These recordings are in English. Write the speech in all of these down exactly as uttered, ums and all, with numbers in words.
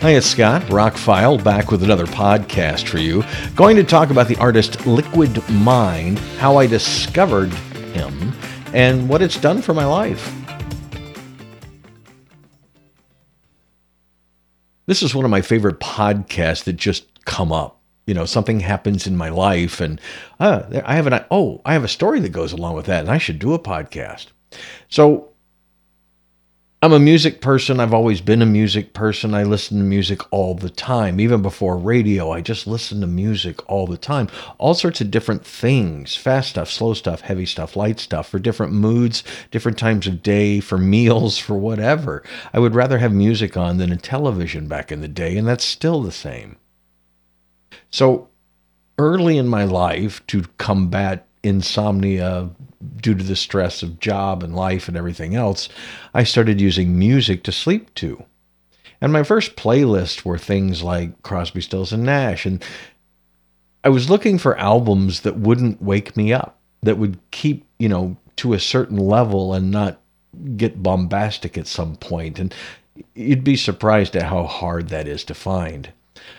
Hi, it's Scott, Rockfile, back with another podcast for you. Going to talk about the artist Liquid Mind, how I discovered him, and what it's done for my life. This is one of my favorite podcasts that just come up. You know, something happens in my life, and uh, I have an oh, I have a story that goes along with that, and I should do a podcast. So, I'm a music person. I've always been a music person. I listen to music all the time. Even before radio, I just listen to music all the time. All sorts of different things. Fast stuff, slow stuff, heavy stuff, light stuff, for different moods, different times of day, for meals, for whatever. I would rather have music on than a television back in the day, and that's still the same. So early in my life, to combat insomnia due to the stress of job and life and everything else, I started using music to sleep to. And my first playlists were things like Crosby, Stills and Nash. And I was looking for albums that wouldn't wake me up, that would keep, you know, to a certain level and not get bombastic at some point. And you'd be surprised at how hard that is to find.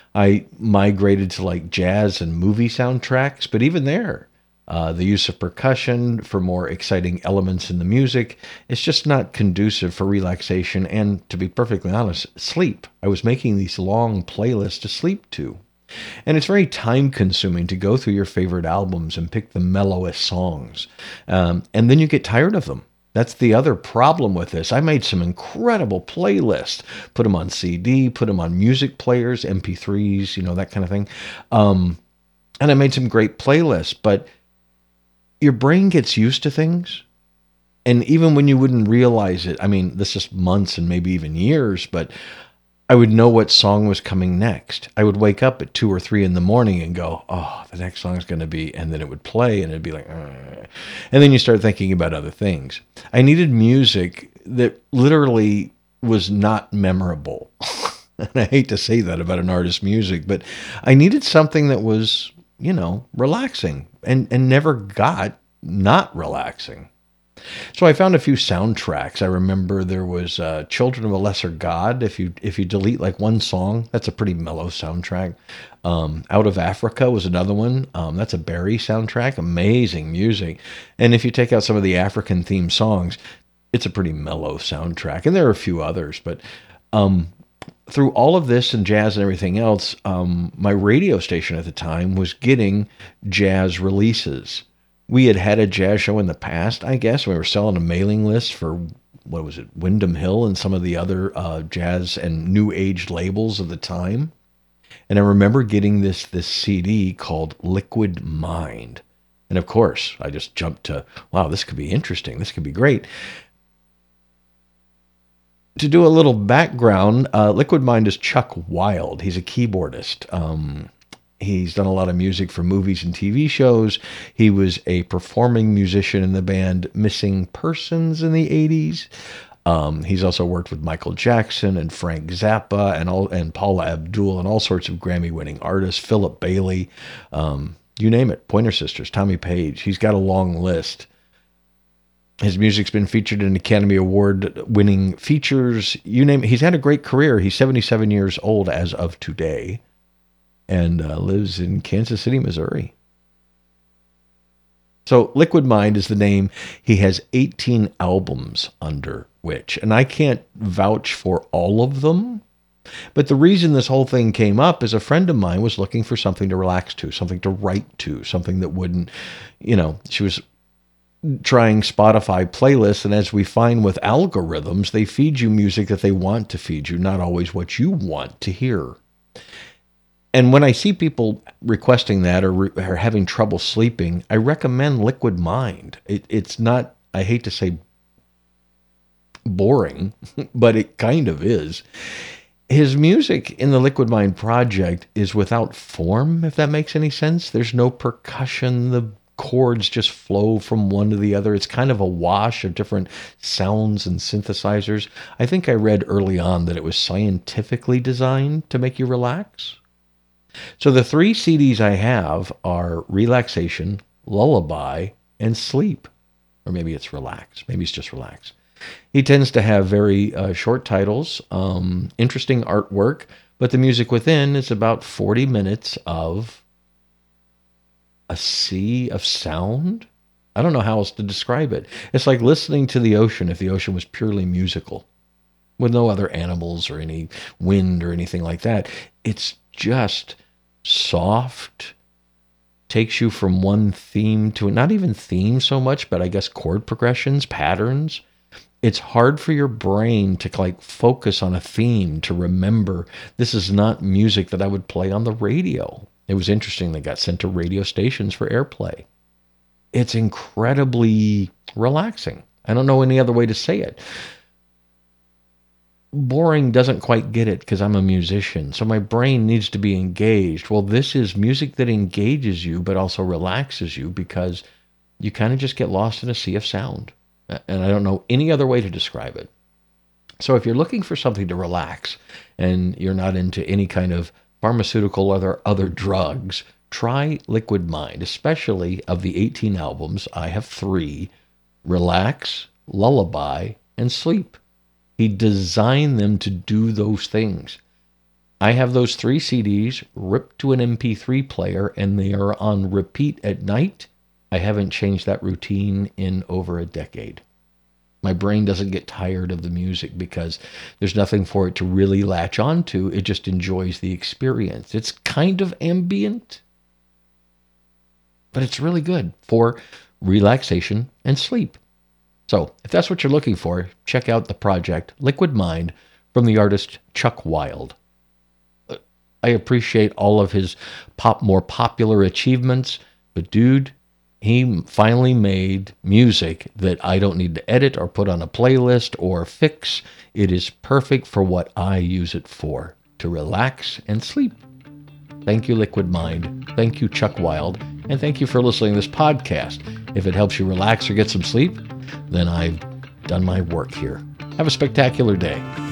I migrated to like jazz and movie soundtracks, but even there, Uh, the use of percussion for more exciting elements in the music, it's just not conducive for relaxation and, to be perfectly honest, sleep. I was making these long playlists to sleep to. And it's very time-consuming to go through your favorite albums and pick the mellowest songs. Um, and then you get tired of them. That's the other problem with this. I made some incredible playlists, put them on C D, put them on music players, M P threes, you know, that kind of thing. Um, and I made some great playlists, but your brain gets used to things. And even when you wouldn't realize it, I mean, this is months and maybe even years, but I would know what song was coming next. I would wake up at two or three in the morning and go, oh, the next song is going to be, and then it would play and it'd be like, Argh. And then you start thinking about other things. I needed music that literally was not memorable. And I hate to say that about an artist's music, but I needed something that was, you know, relaxing and, and never got not relaxing. So I found a few soundtracks. I remember there was uh, Children of a Lesser God. If you if you delete like one song, that's a pretty mellow soundtrack. Um, Out of Africa was another one. Um, that's a Barry soundtrack. Amazing music. And if you take out some of the African themed songs, it's a pretty mellow soundtrack. And there are a few others, but um, through all of this and jazz and everything else, um, my radio station at the time was getting jazz releases. We had had a jazz show in the past, I guess. We were selling a mailing list for, what was it, Windham Hill and some of the other uh, jazz and new age labels of the time. And I remember getting this this C D called Liquid Mind. And of course, I just jumped to, wow, this could be interesting. This could be great. To do a little background, uh, Liquid Mind is Chuck Wild. He's a keyboardist. Um, he's done a lot of music for movies and T V shows. He was a performing musician in the band Missing Persons in the eighties. Um, he's also worked with Michael Jackson and Frank Zappa and all and Paula Abdul and all sorts of Grammy-winning artists. Philip Bailey, um, you name it. Pointer Sisters, Tommy Page. He's got a long list. His music's been featured in Academy Award-winning features. You name it. He's had a great career. He's seventy-seven years old as of today and uh, lives in Kansas City, Missouri. So Liquid Mind is the name. He has eighteen albums under which, and I can't vouch for all of them. But the reason this whole thing came up is a friend of mine was looking for something to relax to, something to write to, something that wouldn't, you know, she was trying Spotify playlists, and as we find with algorithms, they feed you music that they want to feed you, not always what you want to hear. And when I see people requesting that or, re- or having trouble sleeping, I recommend Liquid Mind. It, it's not, I hate to say boring, but it kind of is. His music in the Liquid Mind project is without form, if that makes any sense. There's no percussion. The chords just flow from one to the other. It's kind of a wash of different sounds and synthesizers. I think I read early on that it was scientifically designed to make you relax. So the three C Ds I have are Relaxation, Lullaby, and Sleep. Or maybe it's Relax. Maybe it's just Relax. He tends to have very uh, short titles, um, interesting artwork, But the music within is about forty minutes of a sea of sound. I don't know how else to describe it. It's like listening to the ocean if the ocean was purely musical, with no other animals or any wind or anything like that. It's just soft, takes you from one theme to not even theme so much, but I guess chord progressions, patterns. It's hard for your brain to like focus on a theme, to remember this is not music that I would play on the radio. It was interesting. They got sent to radio stations for airplay. It's incredibly relaxing. I don't know any other way to say it. Boring doesn't quite get it because I'm a musician, so my brain needs to be engaged. Well, this is music that engages you but also relaxes you because you kind of just get lost in a sea of sound. And I don't know any other way to describe it. So if you're looking for something to relax and you're not into any kind of pharmaceutical or other, other drugs, try Liquid Mind, especially of the eighteen albums. I have three: Relax, Lullaby, and Sleep. He designed them to do those things. I have those three C Ds ripped to an M P three player, and they are on repeat at night. I haven't changed that routine in over a decade. My brain doesn't get tired of the music because there's nothing for it to really latch onto. It just enjoys the experience. It's kind of ambient, but it's really good for relaxation and sleep. So if that's what you're looking for, check out the project Liquid Mind from the artist Chuck Wild. I appreciate all of his pop, more popular achievements, but dude, he finally made music that I don't need to edit or put on a playlist or fix. It is perfect for what I use it for, to relax and sleep. Thank you, Liquid Mind. Thank you, Chuck Wild. And thank you for listening to this podcast. If it helps you relax or get some sleep, then I've done my work here. Have a spectacular day.